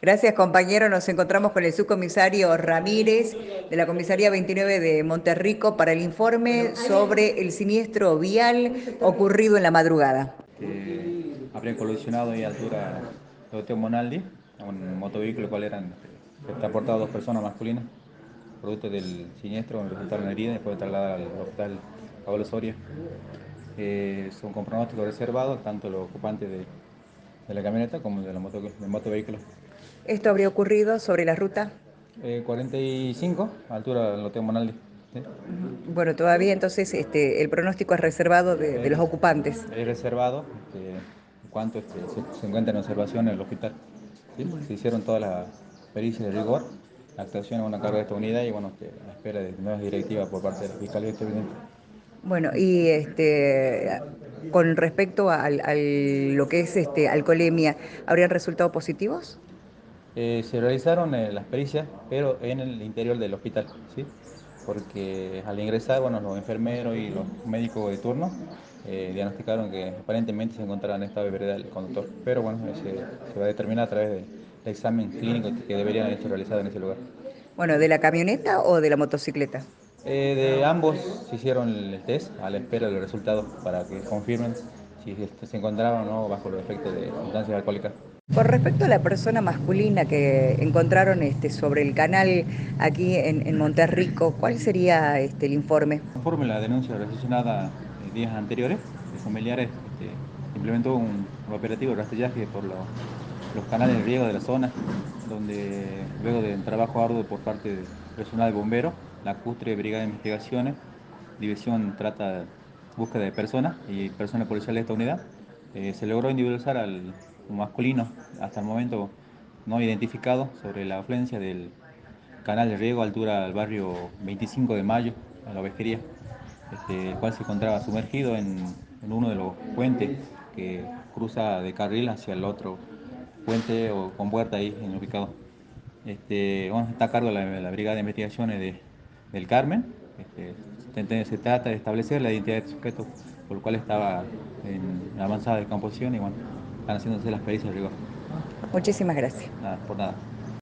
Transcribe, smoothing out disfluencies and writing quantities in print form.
Gracias, compañero. Nos encontramos con el subcomisario Ramírez de la comisaría 29 de Monterrico para el informe sobre el siniestro vial ocurrido en la madrugada. Que habría colisionado ahí a altura de Oteo Monaldi, a un motovehículo cual eran que transportaba dos personas masculinas. Producto del siniestro resultaron heridas y fueron trasladadas al hospital Pablo Soria. Son con pronóstico reservado tanto los ocupantes de la camioneta como de del motovehículo. Esto habría ocurrido sobre la ruta. 45, altura del Oteo Monaldi. ¿Sí? Bueno, todavía entonces el pronóstico es reservado de los ocupantes. Es reservado en cuanto se encuentra en observación en el hospital. ¿Sí? Bueno. Se hicieron todas las pericias de rigor, la actuación es una carga de esta unidad y bueno, a la espera de nuevas directivas por parte de la Fiscalía Expediente. Bueno, y con respecto lo que es alcoholemia, ¿habrían resultado positivos? Se realizaron las pericias, pero en el interior del hospital, ¿sí? Porque al ingresar, bueno, los enfermeros y los médicos de turno diagnosticaron que aparentemente se encontraba en estado de ebriedad el conductor. Pero bueno, se va a determinar a través del examen clínico que deberían haber hecho realizado en ese lugar. Bueno, ¿de la camioneta o de la motocicleta? De ambos se hicieron el test a la espera del resultado para que confirmen si se encontraban o no bajo los efectos de sustancias alcohólicas. Con respecto a la persona masculina que encontraron sobre el canal aquí en Monterrico, ¿cuál sería el informe? Conforme la denuncia recepcionada días anteriores de familiares, se implementó un operativo de rastrillaje por los canales de riego de la zona, donde luego de un trabajo arduo por parte del personal de bomberos, la CUSTRE, Brigada de Investigaciones, División Trata, Búsqueda de Personas y personal policial de esta unidad, se logró individualizar al masculino hasta el momento no identificado sobre la afluencia del canal de riego a altura del barrio 25 de Mayo, en la Ovejería, el cual se encontraba sumergido en uno de los puentes que cruza de carril hacia el otro puente o con puerta ahí en ubicado. Bueno, está a cargo la Brigada de Investigaciones del Carmen. Se trata de establecer la identidad del sujeto por el cual estaba en avanzada descomposición y bueno, están haciéndose las pericias de rigor. Muchísimas gracias. Nada, por nada.